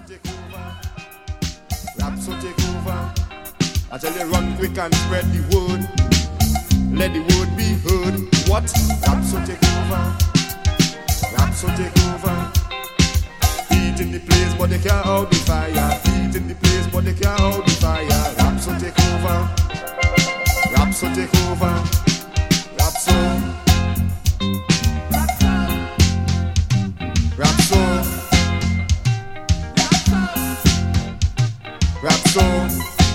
take over. Rhapsody take over. I tell you, run quick and spread the word. Let the word be heard. What? Rhapsody take over. Rhapsody take over. Heat in the place, but they can't out the fire. Heat in the place, but they can't out the fire. Rhapsody take over. Rhapsody take over. Rhapsody. Rhapsody. Rhapsody.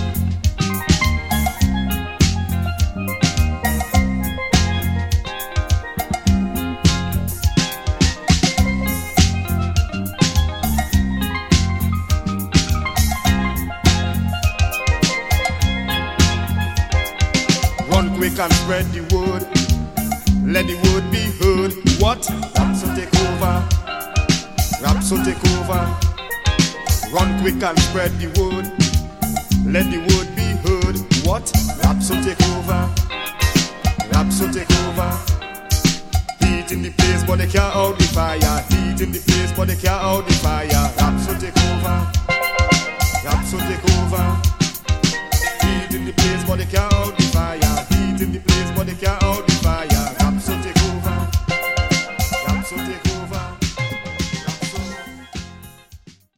Run quick and spread the word. Let the word be heard. What? Rhapsody take over. Rhapsody take over. Run quick and spread the word. Let the word be heard. What? Rhapsody take over. Rhapsody take over. Heat in the place, but they can't out the fire. Heat in the place, but they can't out the fire. Rhapsody take over. Rhapsody take over. Heat in the place, but they can't out the fire. Heat in the place, but they can't out the